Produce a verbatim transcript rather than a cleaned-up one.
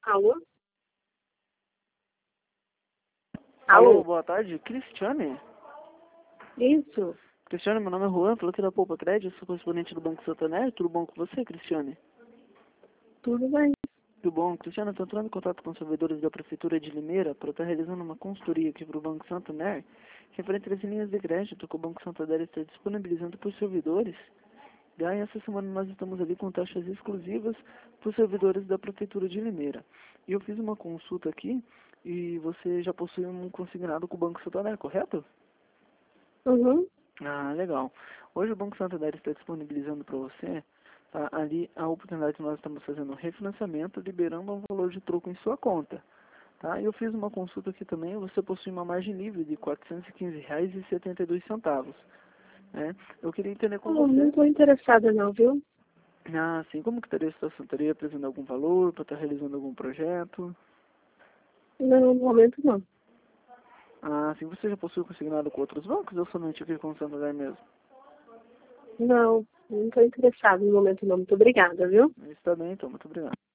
Alô? Alô, Alô? boa tarde. Cristiane? Isso. Cristiane, meu nome é Juan, falou aqui da Poupa Crédito, sou correspondente do Banco Santander. Tudo bom com você, Cristiane? Tudo bem. Tudo bom. Cristiane, eu estou entrando em contato com os servidores da Prefeitura de Limeira para estar realizando uma consultoria aqui para o Banco Santander, referente às linhas de crédito que o Banco Santander está disponibilizando para os servidores. E aí, essa semana nós estamos ali com taxas exclusivas para os servidores da Prefeitura de Limeira. E eu fiz uma consulta aqui e você já possui um consignado com o Banco Santander, correto? Uhum. Ah, legal. Hoje o Banco Santander está disponibilizando para você, tá, ali a oportunidade que nós estamos fazendo um refinanciamento, liberando um valor de troco em sua conta. Tá? Eu fiz uma consulta aqui também, você possui uma margem livre de quatrocentos e quinze reais e setenta e dois centavos. Né? Eu queria entender com Oh, não você. estou interessada não, viu? Ah, sim, como que estaria a situação? Estaria apresentando algum valor para estar realizando algum projeto? Não, no momento não. Ah, sim, você já possui consignado com outros bancos ou somente aqui com o Santander mesmo? Não, não estou interessada no momento não. Muito obrigada, viu? Está bem, então, muito obrigado.